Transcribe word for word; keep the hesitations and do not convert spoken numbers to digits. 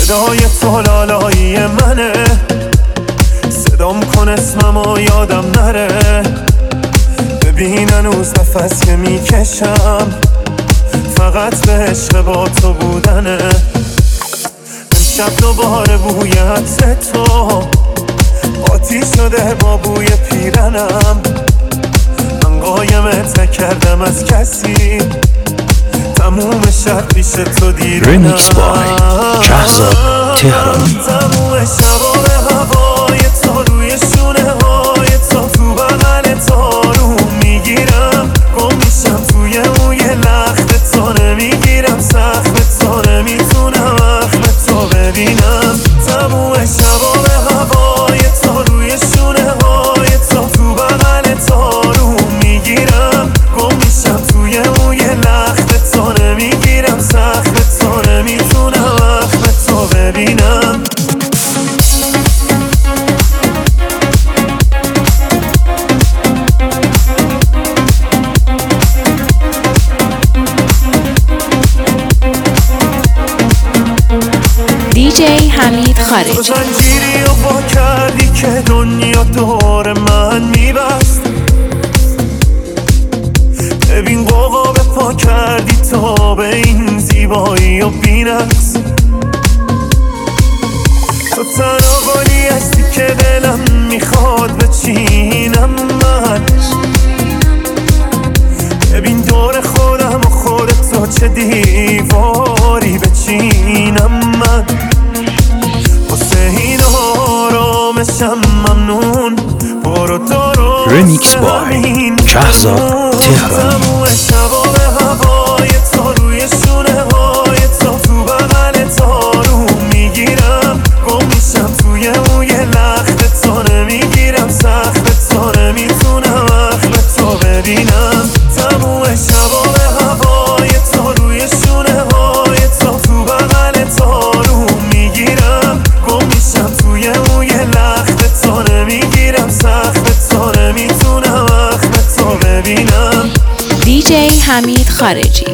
صدای تو لالایی منه، صدام کن اسممو یادم نره. ببین هنوز نفس که میکشم فقط به عشق با تو بودنه. امشب دوباره بوی عطر تو آتیش شده با بوی پیرنم. من قایمت نکردم از کسی، تموم شب پیش تو دیدنم. ریمیکس بای شهرزاد تهرانی. تموم شبا به هوای تو، روی شونه های تو، تو بغل تو رو میگیرم. گم میشم توی موی لخت تو، نمیگیرم سخت تو، نمیتونم اخم تو ببینم. تموم شبا به هوای تو، روی شونه های تو، تو بغل تو رو میگیرم. گم میشم توی موی لخت تو، نمیگیرم سخت تو، نمیتونم اخم تو ببینم. دیجی حمید خارجی. تو زنجیری رو با کردی که دنیا دور من میبست. ببین قوقا به پا کردی تا به این زیبایی و بینقص. تو تنها گلی هستی که دلم میخواد بچینم من. ببین دور خودم و خودتو چه دیواری بچینم من. واسه این آرامشم ممنون، برو درست ریمیکس بای شهرزاد تهرانی. تموم شبا به هوای تو، روی شونه های تو، تو بغل تو رو میگیرم. گم میشم توی موی لخت تو، نمیگیرم سخت تو، نمیتونم اخم تو ببینم. تموم شبا به هوای تو، روی شونه های تو، تو بغل تو رو میگیرم. گم میشم توی موی لخت تو، نمیگیرم سخت تو، نمیتونم اخم تو ببینم. دیجی حمید خارجی.